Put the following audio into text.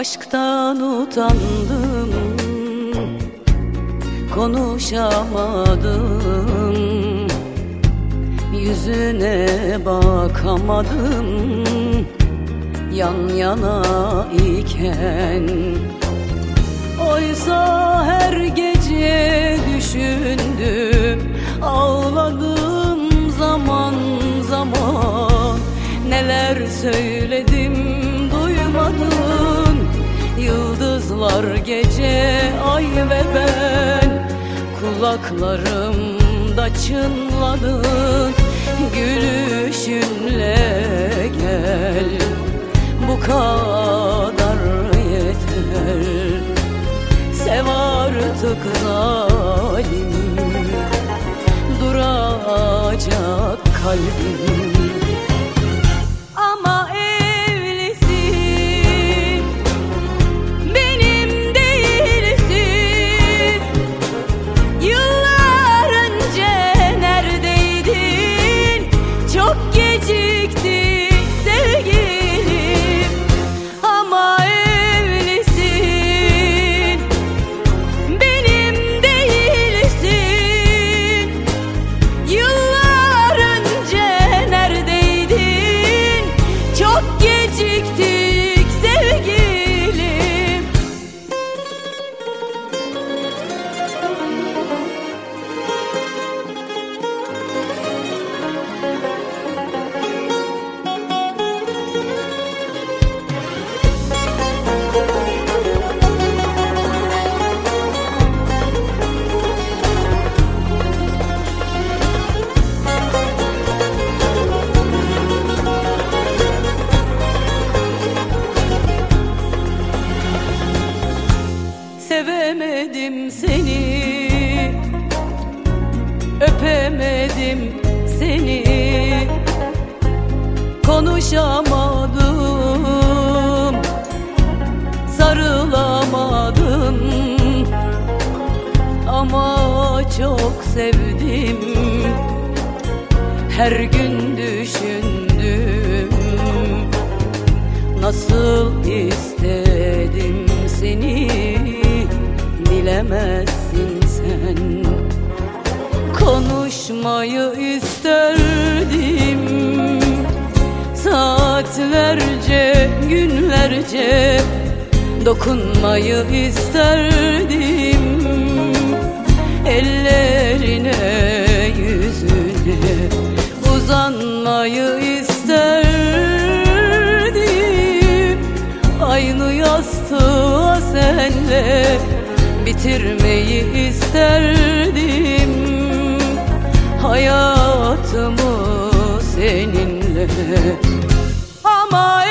Aşktan utandım, konuşamadım, yüzüne bakamadım yan yana iken. Oysa her gece düşündüm, ağladım zaman zaman. Neler söyledim duymadın, yıldızlar gece, ay ve ben. Kulaklarımda çınladın, gülüşünle gel. Bu kadar yeter, sev artık zalim. Duracak kalbim. Ama evlisin, benim değilsin. Yıllar önce neredeydin? Çok gecikti sevgilim. Ama evlisin, benim değilsin. Yıllar önce neredeydin? Çok geciktik sevgilim. Sevemedim seni, öpemedim seni, konuşamadım, sarılamadım. Ama çok sevdim, her gün düşündüm. Nasıl istedim seni, bilemezsin sen. Konuşmayı isterdim, saatlerce, günlerce. Dokunmayı isterdim, ellerine, yüzüne. Uzanmayı isterdim, aynı yastığa senle. Bitirmeyi isterdim, hayatımı seninle. Ama